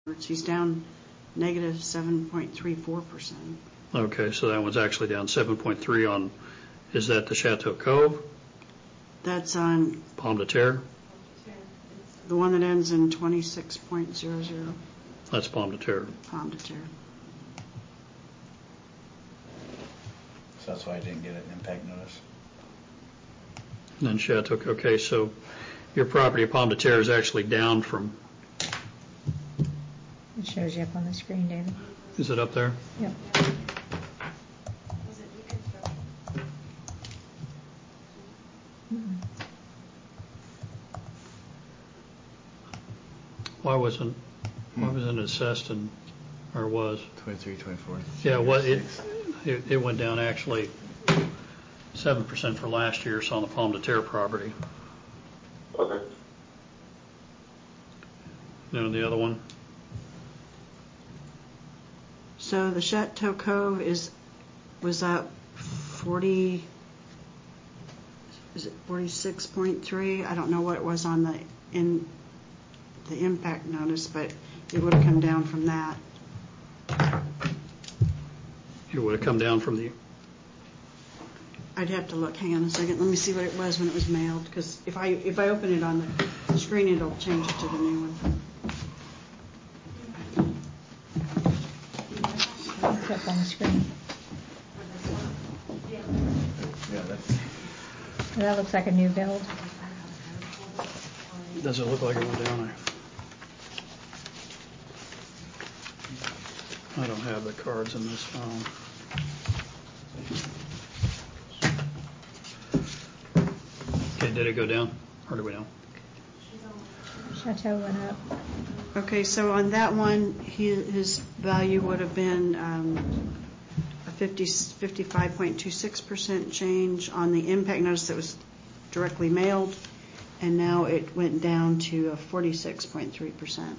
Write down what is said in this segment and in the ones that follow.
He's down negative 7.34%. Okay, so that one's actually down 7.3 on, is that the Chateau Cove? That's on Pomme de Terre? the one that ends in 26.00. That's Pomme de Terre. Pomme de Terre. So that's why I didn't get an impact notice. And then Chateau, okay, so your property of Pomme de Terre is actually down from, It shows you up on the screen, David. is it up there? Yep. Why wasn't it assessed or was? 23, 24. Yeah, it went down actually 7% for last year, so on the Pomme de Terre property. Okay. You know, the other one? So the Chateau Cove was up 40. Is it 46.3? I don't know what it was on the impact notice, but it would have come down from that. It would have come down from the. I'd have to look. Hang on a second. Let me see what it was when it was mailed, because if I open it on the screen, it'll change it to the new one. It's up on the screen. Yeah, That looks like a new build. Does it look like it went down? I don't have the cards in this file. Okay, did it go down? Or do we know? Chateau went up. Okay, so on that one, his value would have been a 55.26% change on the impact notice that was directly mailed, and now it went down to a 46.3%.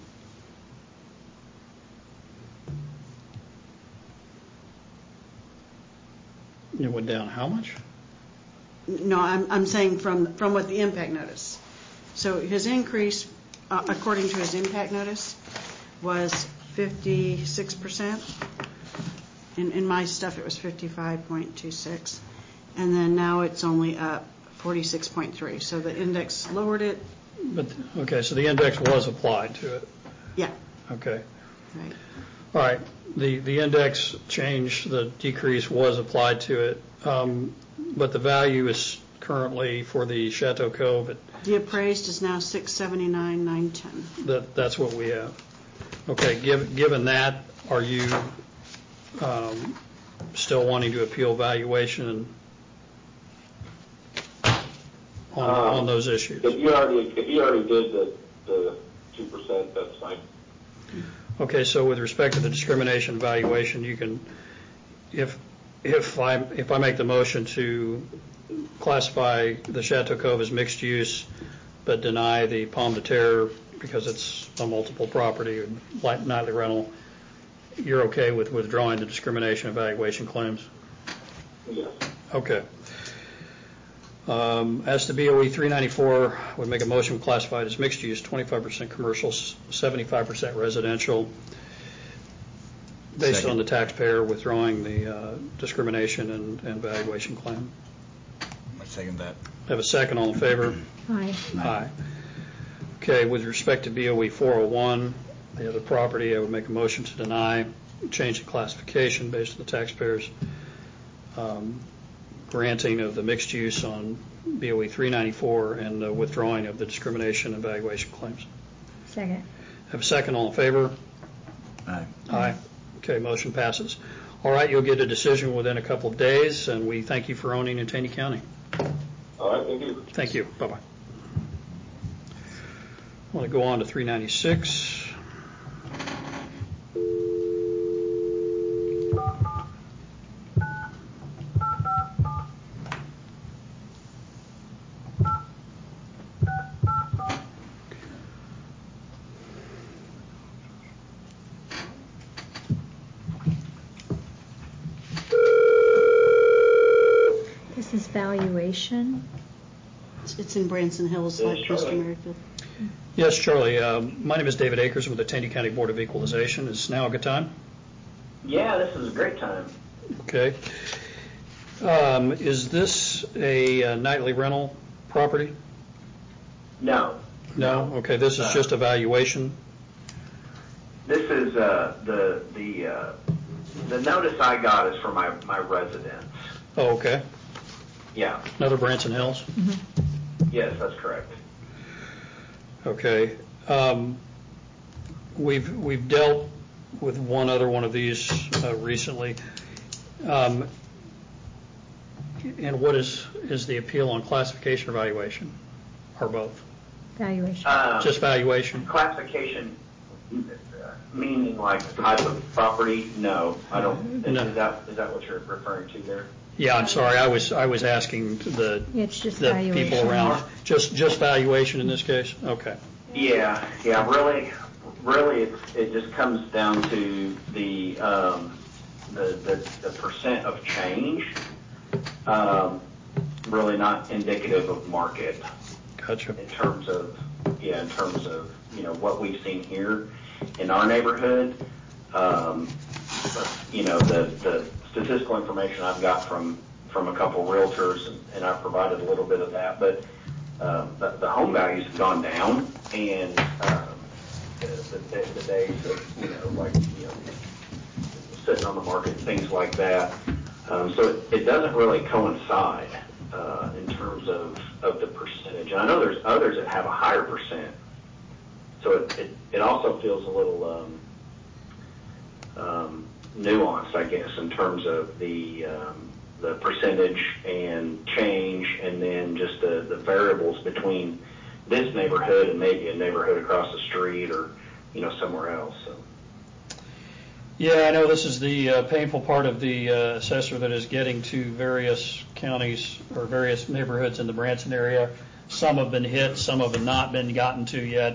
It went down how much? No, I'm saying from what the impact notice. So his increase, according to his impact notice, was 56%. In my stuff, it was 55.26, and then now it's only up 46.3. So the index lowered it. But okay, so the index was applied to it. Yeah. Okay. Right. All right. The index change, the decrease was applied to it, but the value is currently for the Chateau Cove. The appraised is now 679,910. That's what we have. Okay. Given that, are you still wanting to appeal valuation on those issues? If you already did the 2%, that's fine. Okay, so with respect to the discrimination valuation, you can, if I make the motion to classify the Chateau Cove as mixed use, but deny the Pomme de Terre because it's a multiple property or nightly rental, you're okay with withdrawing the discrimination evaluation claims? Yes. Okay. As to BOE 394, would make a motion classified as mixed use, 25% commercial, 75% residential, based on the taxpayer withdrawing the discrimination and valuation claim. I second that. Have a second. All in favor? Aye. Aye. Okay, with respect to BOE 401, the other property, I would make a motion to deny, change the classification based on the taxpayer's granting of the mixed use on BOE 394 and the withdrawing of the discrimination and valuation claims. Second. Have a second. All in favor? Aye. Aye. Okay, motion passes. All right, you'll get a decision within a couple of days, and we thank you for owning in Taney County. All right, thank you. Thank you. Bye-bye. I want to go on to 396. This is valuation. It's in Branson Hills, like Mr. Merrifield. Yes, Charlie. My name is David Akers with the Taney County Board of Equalization. Is now a good time? Yeah, this is a great time. Okay. Is this a nightly rental property? No. No? Okay, this is just a valuation? This is the notice I got is for my residence. Oh, okay. Yeah. Another Branson Hills? Yes, that's correct. Okay. We've dealt with one other one of these recently. And what is the appeal on classification or valuation, or both? Valuation. Just valuation? Classification, meaning like the type of property? No, I don't. No. Is that what you're referring to there? Yeah, I'm sorry. I was asking It's just the valuation. people around. Just valuation in this case? Okay. Yeah. Really, it just comes down to the percent of change. Really not indicative of market. Gotcha. In terms of what we've seen here in our neighborhood. The statistical information I've got from a couple realtors, and I've provided a little bit of that, but the home values have gone down, and the days of sitting on the market, things like that. So it doesn't really coincide in terms of the percentage. And I know there's others that have a higher percent. So it also feels a little nuanced, I guess, in terms of the percentage and change, and then just the variables between this neighborhood and maybe a neighborhood across the street or somewhere else. So. Yeah, I know this is the painful part of the assessor that is getting to various counties or various neighborhoods in the Branson area. Some have been hit, some have not been gotten to yet.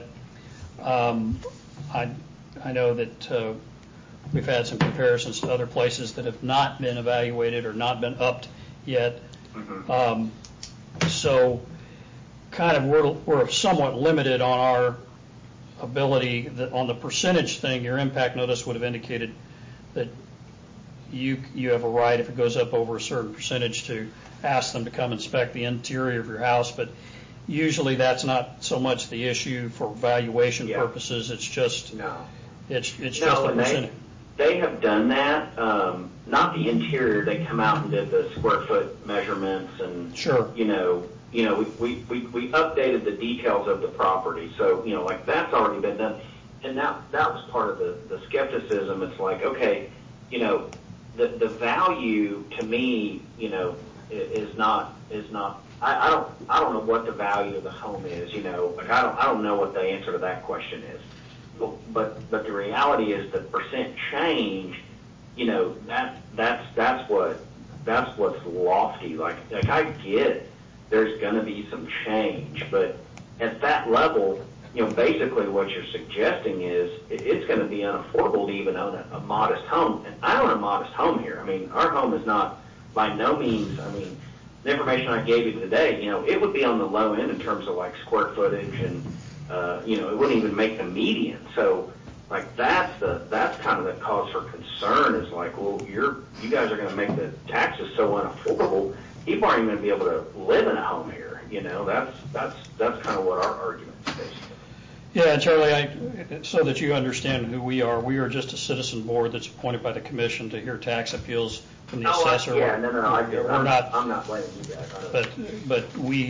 I know that we've had some comparisons to other places that have not been evaluated or not been upped yet. Mm-hmm. So kind of we're somewhat limited on our ability on the percentage thing. Your impact notice would have indicated that you have a right, if it goes up over a certain percentage, to ask them to come inspect the interior of your house, but usually that's not so much the issue for valuation purposes. It's just it's just the percentage. They have done that. Not the interior. They come out and did the square foot measurements, and sure. We updated the details of the property. So, like that's already been done. And that was part of the skepticism. It's like, okay, the value to me, is not, I don't know what the value of the home is, like I don't know what the answer to that question is. But the reality is the percent change, that's what's lofty. Like I get there's going to be some change, but at that level, basically what you're suggesting is it's going to be unaffordable to even own a modest home. And I own a modest home here. I mean, our home is not by no means, the information I gave you today, it would be on the low end in terms of like square footage, and, it wouldn't even make the median. So like that's kind of the cause for concern, is like, well, you guys are going to make the taxes so unaffordable, people aren't even going to be able to live in a home here. That's kind of what our argument is basically. Yeah, Charlie, so that you understand who we are just a citizen board that's appointed by the commission to hear tax appeals from the assessor. I do. I'm not blaming you guys. But we,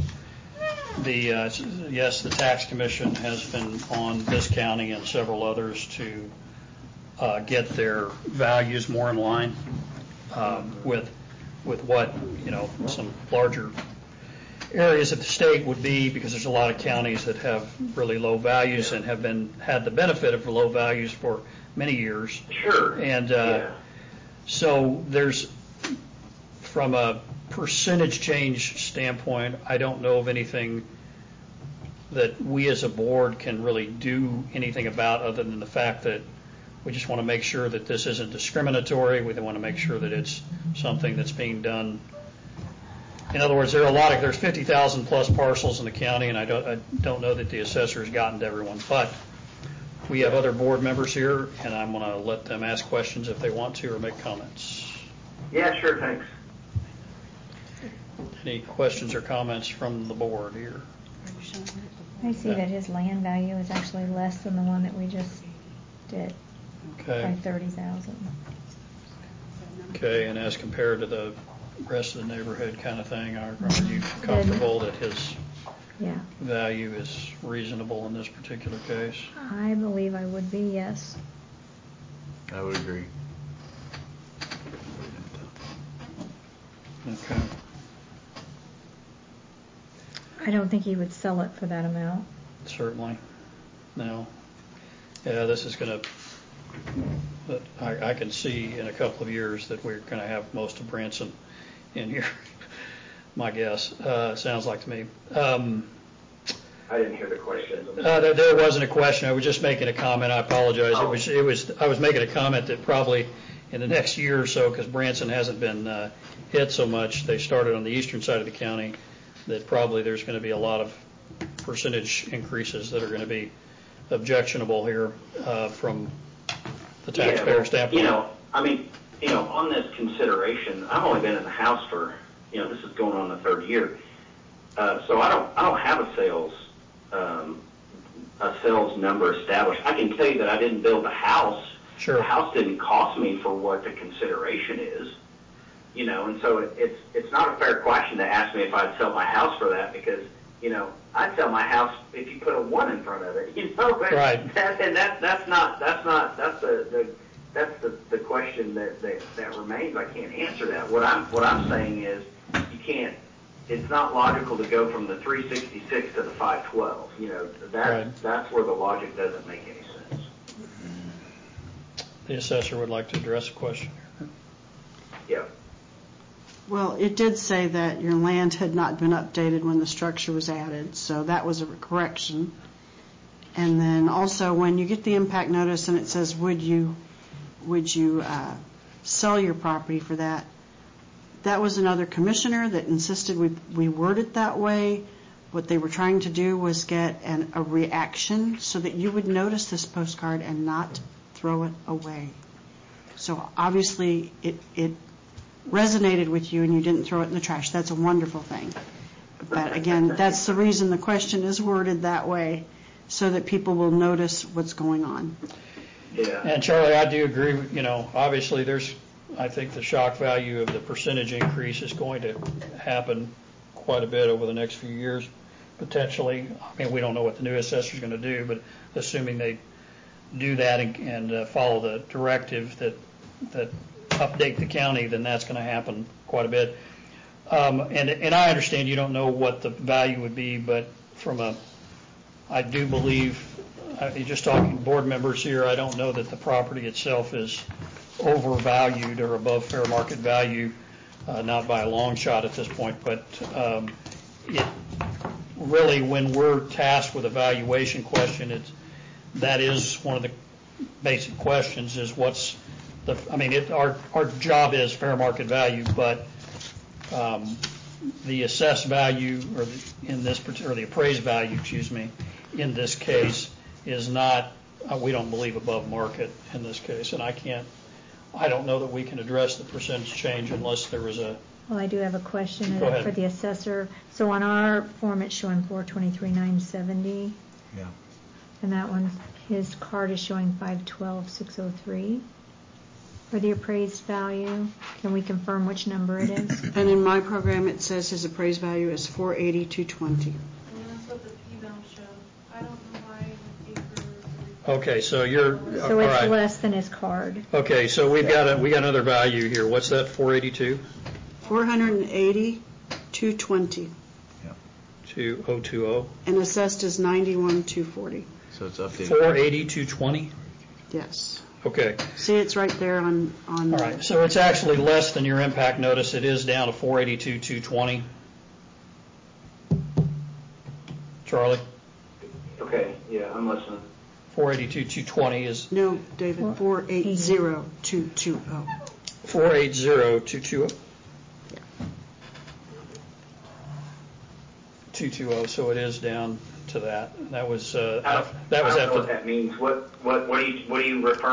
yes, the tax commission has been on this county and several others to get their values more in line with what some larger areas of the state would be, because there's a lot of counties that have really low values and have had the benefit of low values for many years. Sure. And so there's, from a percentage change standpoint, I don't know of anything that we as a board can really do anything about, other than the fact that we just want to make sure that this isn't discriminatory. We want to make sure that it's something that's being done In other words, there's 50,000 plus parcels in the county, and I don't know that the assessor's gotten to everyone, but we have other board members here, and I'm going to let them ask questions if they want to or make comments. Yeah, sure, thanks. Any questions or comments from the board here? I see that his land value is actually less than the one that we just did by Okay. 30,000. Okay, and as compared to the rest of the neighborhood kind of thing, are you comfortable that his Yeah, value is reasonable in this particular case? I believe I would be, yes. I would agree. Okay. I don't think he would sell it for that amount. Certainly. No. Yeah, this is going to, but I can see in a couple of years that we're going to have most of Branson in here, my guess. Sounds like to me. I didn't hear the question. There wasn't a question. I was just making a comment. I apologize. I was making a comment that probably in the next year or so, because Branson hasn't been hit so much, they started on the eastern side of the county, that probably there's going to be a lot of percentage increases that are going to be objectionable here from the taxpayer standpoint. On this consideration, I've only been in the house for, this is going on the third year, so I don't have a sales number established. I can tell you that I didn't build the house. Sure. The house didn't cost me for what the consideration is. And so it's not a fair question to ask me if I'd sell my house for that, because, I'd sell my house if you put a 1 in front of it, Right. That's the question that remains. I can't answer that. What I'm saying is it's not logical to go from the 366 to the 512. Right. That's where the logic doesn't make any sense. The assessor would like to address a question. Yeah. Well, it did say that your land had not been updated when the structure was added, so that was a correction. And then also, when you get the impact notice and it says, would you sell your property for that? That was another commissioner that insisted we word it that way. What they were trying to do was get a reaction so that you would notice this postcard and not throw it away. So obviously it resonated with you and you didn't throw it in the trash. That's a wonderful thing. But again, that's the reason the question is worded that way, so that people will notice what's going on. Yeah. And Charlie, I do agree. Obviously I think the shock value of the percentage increase is going to happen quite a bit over the next few years, potentially. I mean, we don't know what the new assessor is going to do, but assuming they do that and follow the directive that update the county, then that's going to happen quite a bit. And I understand you don't know what the value would be, but I do believe, you're just talking board members here, I don't know that the property itself is overvalued or above fair market value, not by a long shot at this point, but it really, when we're tasked with a valuation question, that is one of the basic questions, is what's our job is fair market value, but the assessed value or the appraised value, in this case is not, we don't believe, above market in this case, and I don't know that we can address the percentage change unless there was a. Well, I do have a question Go ahead. for the assessor. So on our form, it's showing 423,970. Yeah. And that one, his card is showing 512,603. For the appraised value, can we confirm which number it is? And in my program, it says his appraised value is 480,220. And that's what the P-Val showed. I don't know why the paper. Okay, so you're So all it's right. less than his card. Okay, so we got another value here. What's that? 482. 480,220. Yeah. 2020. And assessed is 91,240. So it's updated. 480,220. Yes. Okay. See, it's right there on. All right. So it's actually less than your impact notice. It is down to 482,220. Charlie. Okay. Yeah, I'm listening. 482,220 is. No, David, 480,220. 480,220. 220, so it is down to that. That was I don't know after. what that means. What are you referring